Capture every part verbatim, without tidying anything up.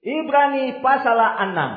Ibrani pasal enam.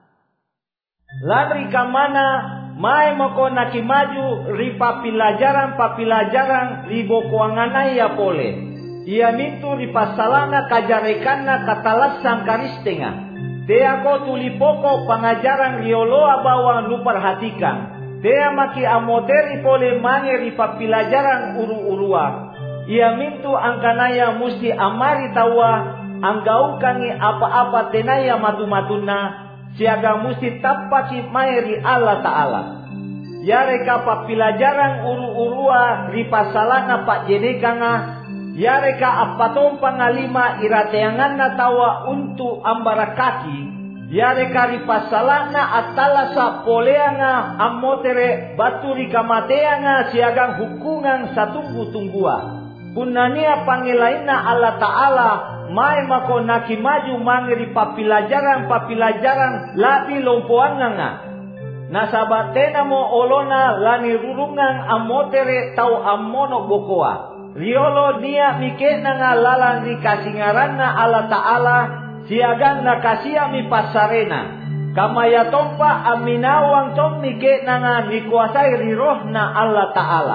Ladri kamana mai moko naki maju ri papilajaran papilajaran ribo kuanganai ya pole. Ia mintu ri pasalana kajarekanna katalasang karistenga. Tea ko tulipoko pangajaran rioloa bawang nu perhatikan. Tea maki amoteri pole mange ri papilajaran uru-urua. Ia mintu angkanaya musti amari tawa anggaukangi apa-apa tenaya matu-matuna. Siaga musti tapaki mairi Allah Ta'ala. Ya reka papilajaran uru-urua ri pasalana pak jenekanga. Ya reka apatom pangalima irateanganna tawa untuk ambara kaki. Ya reka ri pasalana atalasa poleanga amotere baturi kamateanga siagang hukungan satunggu-tunggua. Punania pangelaina Allah Ta'ala mai mako naki maju mangeri papilajaran papilajaran labi lompoanganga. Nasabatena mo olona lani rurungang amotere tau amono bokoa. Riolo nia mikena nga lalang ri kasingaranna Allah Ta'ala siagang nakasia mi pasarena. Kamaya tompa aminawang tom mikena nga nikuasai rirohna Allah Ta'ala.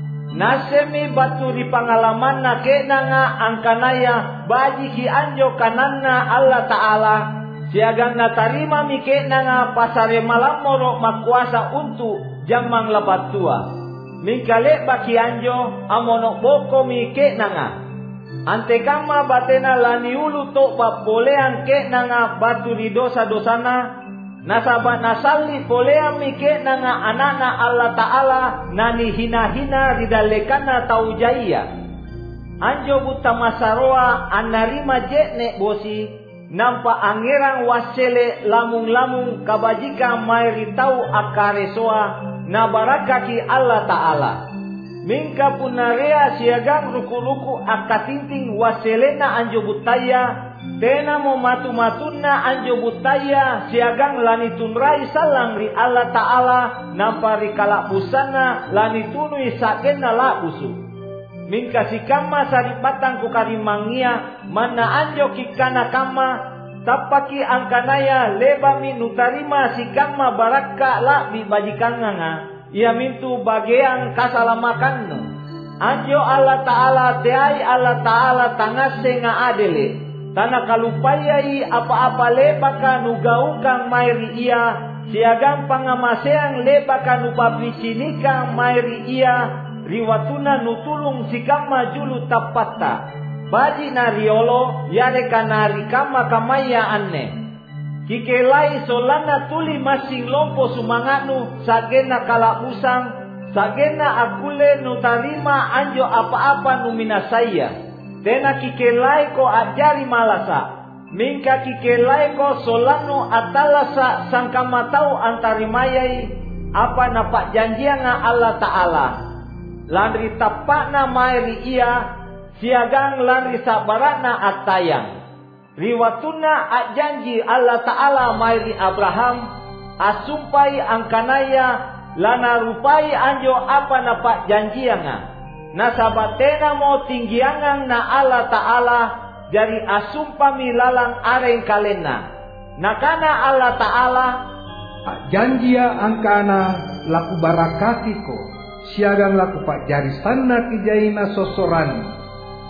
Nasemi batu di pangalaman na kena nga angkanaya baji ki anjo kananna Allah Ta'ala siagang natarima mi kena nga pasare malam moro makuasa untuk jamang labat tua. Mikale baki anjo amono boko mi kena nga. Ante kama batena lani ulu to bapolean kena nga batu di dosa-dosana. Nasabat nasali polean mi kena nga anana Allah Ta'ala nani hina-hina ridalekana tau jaya. Anjo buta masaroa anarima jekne bosi. Nampa angerang wasele lamung-lamung kabajika mairi tau akaresoa. Na barakaki Allah Ta'ala. Mingka punarea siagang ruku-ruku akatinting waselena anjo butaya. Tena mo matu-matuna anjo butaya siagang lani tunrai salang ri Allah Ta'ala. Nampari kalapusana lani tunui sakena lapusu. Mingka si kama saripatang kukarimangia. Mana anjo kikana kama. Tapaki angkanaya leba mi nutarima si kama baraka la bi bajikanganga. Ia mintu bageang kasalamakannu. Anjo Allah Ta'ala teai Allah Ta'ala tangase nga adele. Tanah kalupayai apa-apa lebaka nugaukang mairi ia. Siagang pangamaseang lebaka nupabicinikang mairi ia. Riwatuna nutulung si kama julu tapata. Baji na riolo yareka na rikama kamaya anne. Kikelai solana tuli masing lompo sumanganu sagena kalapusang. Sagena akule nutarima anjo apa-apa numinasaya. Tena kikelai ko ajari malasa. Mingka kikelai ko solano atalasa sangkamatau antarimayai. Apa napak janjianga Allah Ta'ala. Landri tapakna mairi ia. Siagang lari sabarana atayang. Riwatuna ajanji Allah Ta'ala mairi Abraham. Asumpai angkanaya lana rupai anjo apa napak janjianga. Nasabatena mo tinggiangang na Allah Ta'ala. Jari asumpami lalang areng kalena. Nakana Allah Ta'ala. Janjia angkana laku barakatiko. Siagang laku pak jari sana kijaina sosorani.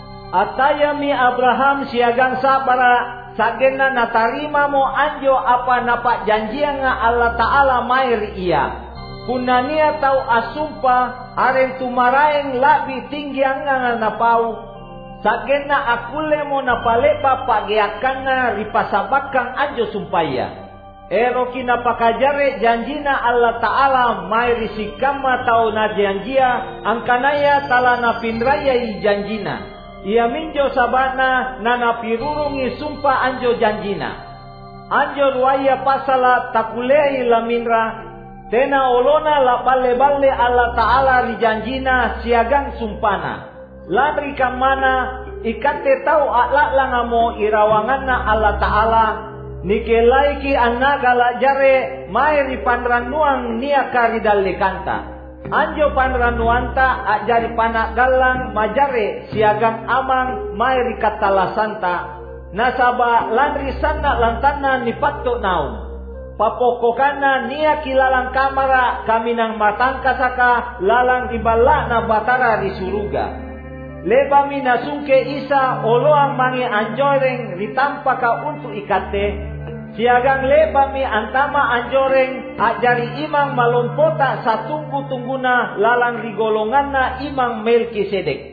Atayami Abraham siagang sabara sagena natarima mo anjo apa napak janjianga Allah Ta'ala mairi ia. Punania tau asumpa aren tumaraeng labi tinggi angang napau. Sagena akule mo napalepa pageakanga ripasabakang anjo sumpaya. Ero kina pakajare janjina Allah Ta'ala mairi sikama tau na janjia angkanaya talana pinraya janjina. Ia minjo sabana nana pirurungi sumpa anjo janjina. Anjo ruaya pasala takulei laminra. Tena olona la bale-bale Allah Ta'ala ri janjina siagang sumpana. Ladri kamana ikate tau aklak langamo irawanganna Allah Ta'ala. Nikelai ki anaga la jare mairi panranuang niaka ridale kanta. Anjo panranuanta ajari panak galang majare siagang amang mairi katalasanta. Nasaba lanri sana lantana ni patto naum. Papokokana nia kilalang kamara kami nang matangka saka lalang ibala na batara di suruga. Lebami nasungke isa oloang mangi anjoreng ritampaka untuk ikate. Siagang lebami antama anjoreng ajari imang malompota satunggu tungguna lalang rigolonganna imang Melkisedek.